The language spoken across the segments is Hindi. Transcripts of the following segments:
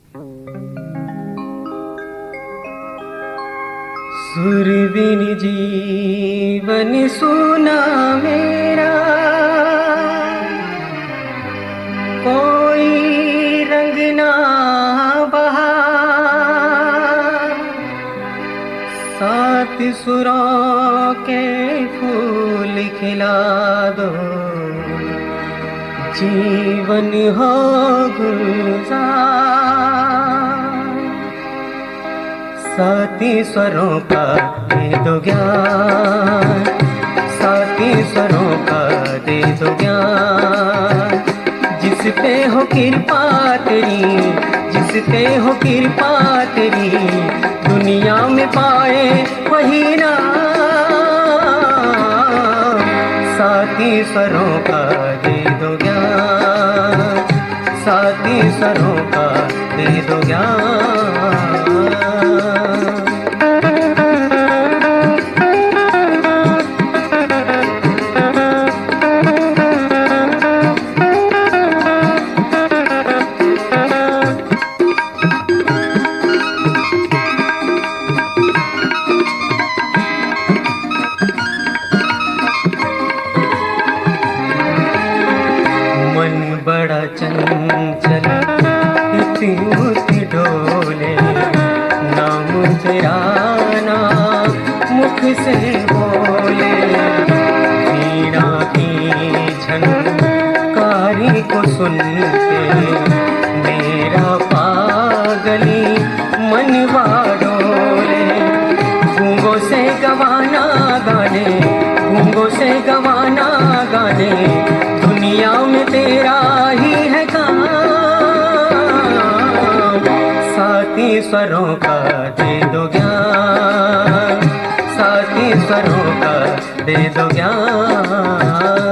सुरबिन जीवन सुना मेरा, कोई रंग ना बहा। सात सुरों के फूल खिला दो, जीवन हो गुलजार। साती स्वरों का दे दो ज्ञान, साती स्वरों का दे दो ज्ञान। जिस पे हो कृपा तेरी, जिस पे हो कृपा तेरी, दुनिया में पाए वही नाम। साती स्वरों का दे दो ज्ञान, साती स्वरों का दे दो ज्ञान। बड़ा चंचल इति डोले, नाम तेरा ना मुख से बोले। वीणा की झनकारी को सुन के मेरा पागली मनवा डोले। गूंगों से गवाना गाने, गूंगों से गवाना गाने, दुनिया में तेरा ही है काम। साती स्वरों का दे दो ज्ञान, साती स्वरों का दे दो ज्ञान।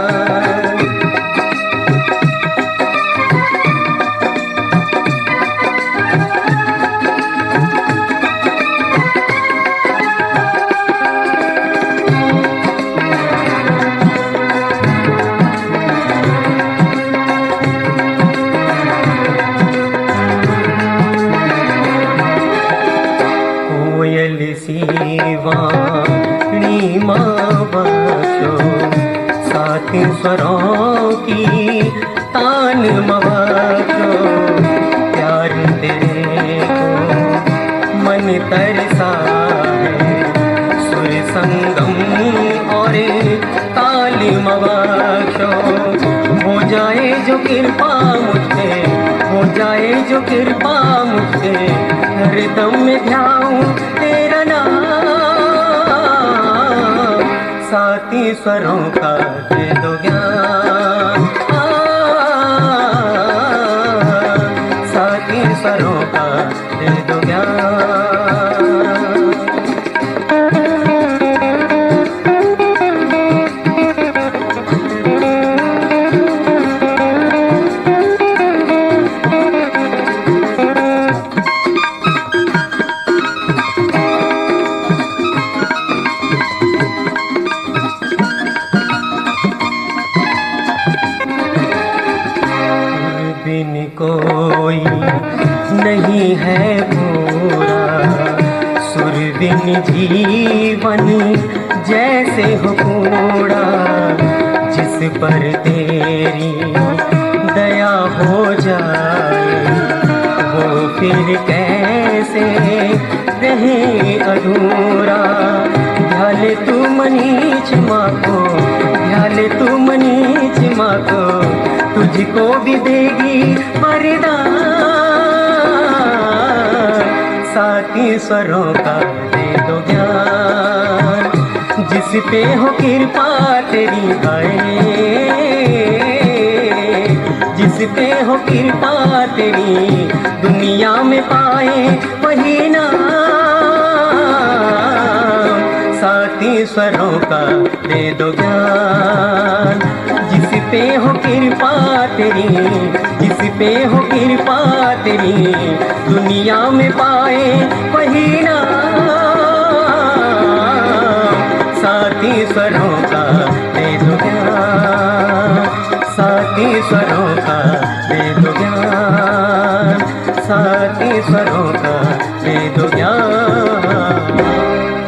वाणी माँ बख्शो, साती स्वरों की तान मवाशो। प्यार तेरे को मन तरसा है, सुर संगम और ताल मवाशो। हो जाए जो कृपा मुझे, हो जाए जो कृपा मुझे, हरदम में ध्याऊं तेरा नाम। साती स्वरों का दे दो ज्ञान, साती स्वरों का दे दो ज्ञान। बिन कोई नहीं है पूरा, सुर बिन जीवन जैसे हो कूड़ा। जिस पर तेरी दया हो जाए, वो फिर कैसे रहे अधूरा। ध्याले तू मनीच माँ को, ध्याले तू मनीच माँ को, तुझको भी देगी वरदान। साती स्वरों का दे दो ज्ञान, जिस पे हो कृपा तेरी आए, जिस पे हो कृपा तेरी, दुनिया में पाए वही नाम। साती स्वरों का दे दो ज्ञान, जिस पे हो कृपा तेरी, जिस पे हो कृपा तेरी, दुनिया में पाए वही नाम। साती स्वरों का दे दो ज्ञान, साती स्वरों का दे दो ज्ञान, सात स्वरों का दे दो ज्ञान।